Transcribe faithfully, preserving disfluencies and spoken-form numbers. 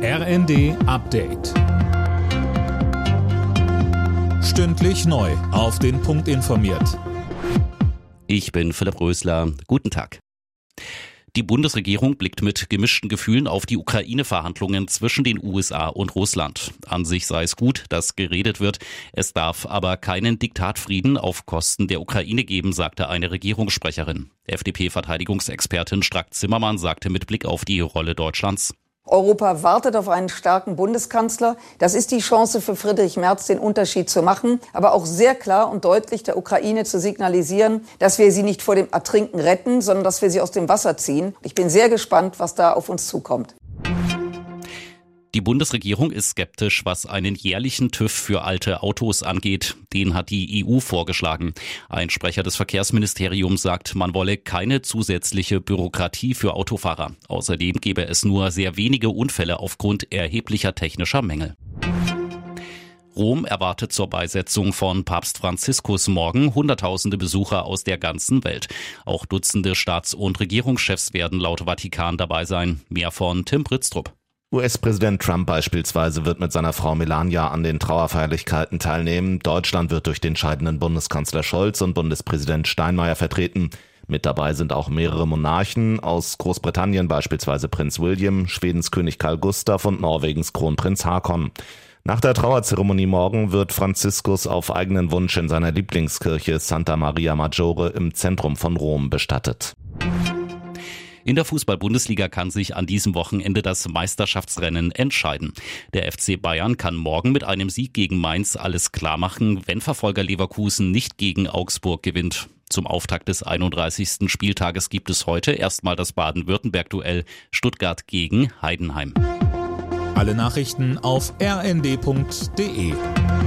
R N D Update. Stündlich neu auf den Punkt informiert. Ich bin Philipp Rösler. Guten Tag. Die Bundesregierung blickt mit gemischten Gefühlen auf die Ukraine-Verhandlungen zwischen den U S A und Russland. An sich sei es gut, dass geredet wird. Es darf aber keinen Diktatfrieden auf Kosten der Ukraine geben, sagte eine Regierungssprecherin. F D P-Verteidigungsexpertin Strack-Zimmermann sagte mit Blick auf die Rolle Deutschlands: Europa wartet auf einen starken Bundeskanzler. Das ist die Chance für Friedrich Merz, den Unterschied zu machen, aber auch sehr klar und deutlich der Ukraine zu signalisieren, dass wir sie nicht vor dem Ertrinken retten, sondern dass wir sie aus dem Wasser ziehen. Ich bin sehr gespannt, was da auf uns zukommt. Die Bundesregierung ist skeptisch, was einen jährlichen TÜV für alte Autos angeht. Den hat die E U vorgeschlagen. Ein Sprecher des Verkehrsministeriums sagt, man wolle keine zusätzliche Bürokratie für Autofahrer. Außerdem gebe es nur sehr wenige Unfälle aufgrund erheblicher technischer Mängel. Rom erwartet zur Beisetzung von Papst Franziskus morgen Hunderttausende Besucher aus der ganzen Welt. Auch Dutzende Staats- und Regierungschefs werden laut Vatikan dabei sein. Mehr von Tim Britztrup. U S-Präsident Trump beispielsweise wird mit seiner Frau Melania an den Trauerfeierlichkeiten teilnehmen. Deutschland wird durch den scheidenden Bundeskanzler Scholz und Bundespräsident Steinmeier vertreten. Mit dabei sind auch mehrere Monarchen, aus Großbritannien beispielsweise Prinz William, Schwedens König Carl Gustaf und Norwegens Kronprinz Haakon. Nach der Trauerzeremonie morgen wird Franziskus auf eigenen Wunsch in seiner Lieblingskirche Santa Maria Maggiore im Zentrum von Rom bestattet. In der Fußball-Bundesliga kann sich an diesem Wochenende das Meisterschaftsrennen entscheiden. Der F C Bayern kann morgen mit einem Sieg gegen Mainz alles klar machen, wenn Verfolger Leverkusen nicht gegen Augsburg gewinnt. Zum Auftakt des einunddreißigsten Spieltages gibt es heute erstmal das Baden-Württemberg-Duell Stuttgart gegen Heidenheim. Alle Nachrichten auf r n d punkt d e.